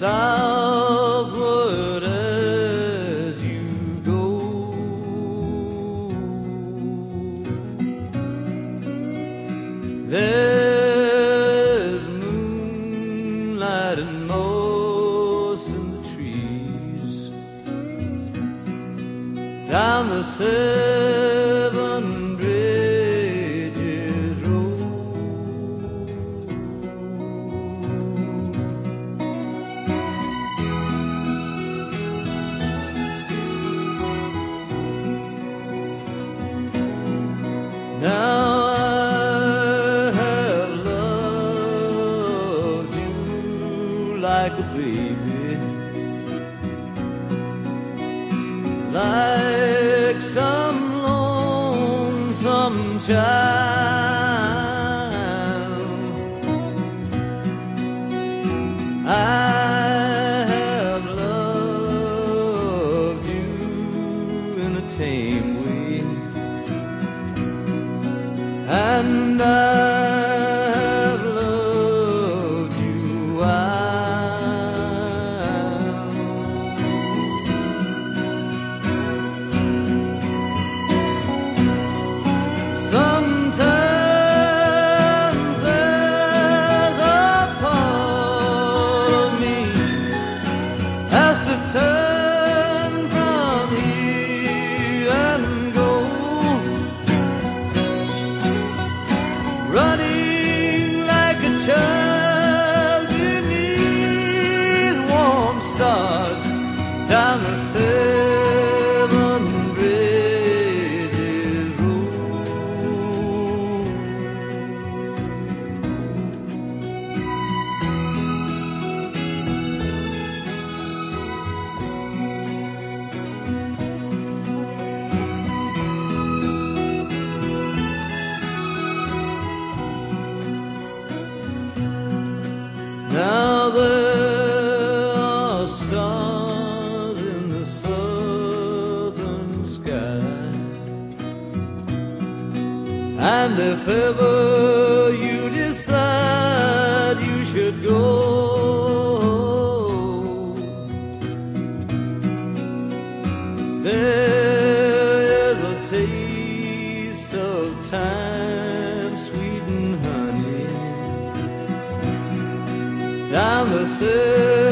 southward as you go. There's moonlight and moss in the trees down the Seven Bridges Road. Now like a baby, like some lonesome child. I have loved you in a tame way, and I have loved you Sometimes there's a part of me has to turn from here and go, running like a child beneath warm stars down the Seven Bridges Road. Now there are stars in the southern sky, and if ever you decide you should go, there's a taste of time, sweet and honey, down the